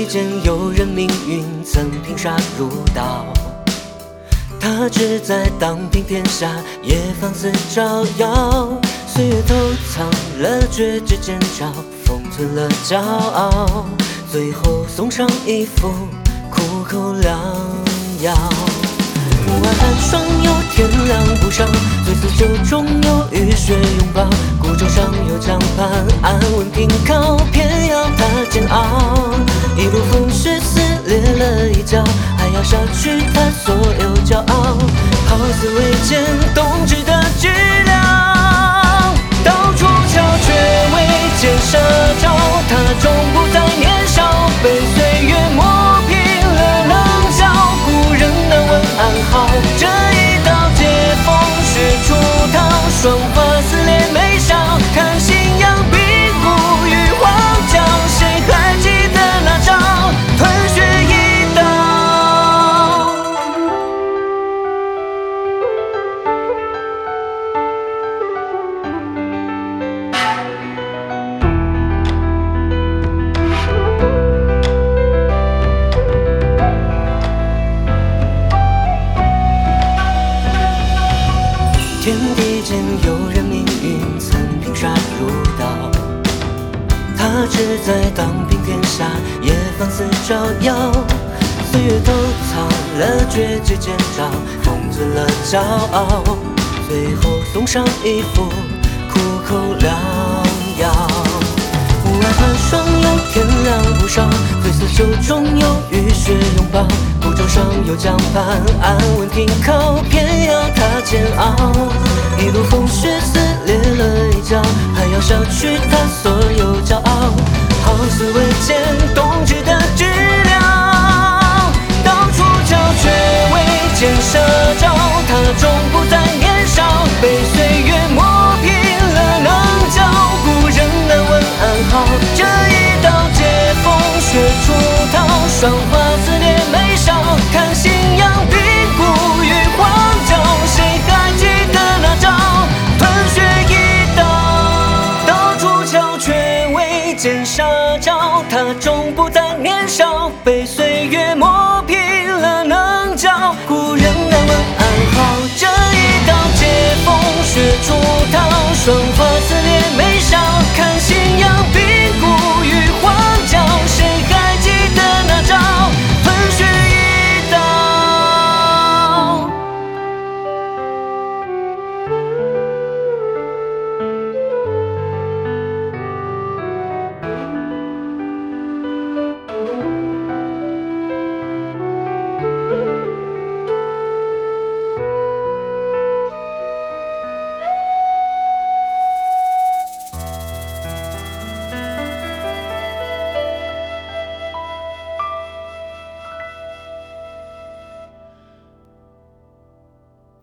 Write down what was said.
地间有人命运曾拼杀入刀，他志在当平天下，也放肆招摇。岁月偷藏了绝指剑鞘，封存了骄傲，最后送上一副苦口良药。外寒霜有天凉不伤，醉死酒中有雨雪拥抱。孤舟上有江畔，安稳停靠，偏要他煎熬。一路风雪撕裂了一角，还要杀去他所有骄傲。好似未见冬至的寂寥，到处瞧却未见杀招。他终不再年少，被岁月磨平了棱角。故人难问安好，这一刀借风雪出逃，霜花撕裂眉梢，看信仰冰骨与荒郊。谁还记得那招吞血一刀？天地间有人命运曾拼杀入刀，他志在当平天下，也放肆招摇。岁月偷藏了绝指剑鞘，封存了骄傲，最后送上一副苦口良药。外寒霜有天凉不伤，醉死酒中有雨雪拥抱。孤舟上有江畔，安稳停靠，偏要他煎熬。一路风雪撕裂了一角，还要杀去他所有骄傲。好似未见冬至的寂寥，到处瞧却未见杀招。他终不再年少，被岁月磨平了棱角。故人难问安好，这一刀借风雪出逃，霜花撕裂眉梢，看信仰冰骨与荒郊。谁还记得那招吞血一刀？到处瞧却未见杀招，他终不再年少，被岁月磨平了棱角。故人难问安好，这一刀借风雪出逃，霜花